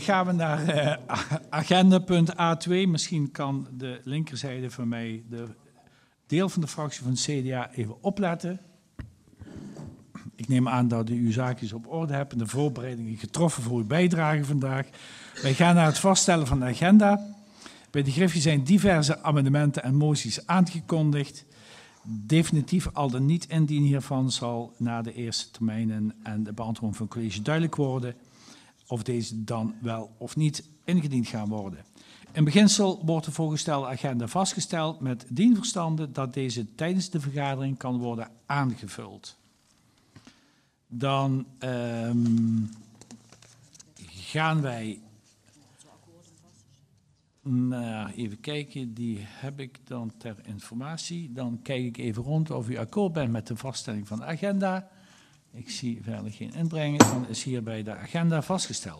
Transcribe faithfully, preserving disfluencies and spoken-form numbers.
Gaan we naar uh, agenda punt A twee. Misschien kan de linkerzijde van mij, de deel van de fractie van het C D A, even opletten. Ik neem aan dat u uw zaakjes op orde hebt en de voorbereidingen getroffen voor uw bijdrage vandaag. Wij gaan naar het vaststellen van de agenda. Bij de Griffie zijn diverse amendementen en moties aangekondigd. Definitief al dan niet indien hiervan zal na de eerste termijnen en de beantwoording van het college duidelijk worden of deze dan wel of niet ingediend gaan worden. In beginsel wordt de voorgestelde agenda vastgesteld met dien verstande dat deze tijdens de vergadering kan worden aangevuld. Dan um, gaan wij naar, even kijken, die heb ik dan ter informatie. Dan kijk ik even rond of u akkoord bent met de vaststelling van de agenda. Ik zie verder geen inbrenging, dan is hierbij de agenda vastgesteld.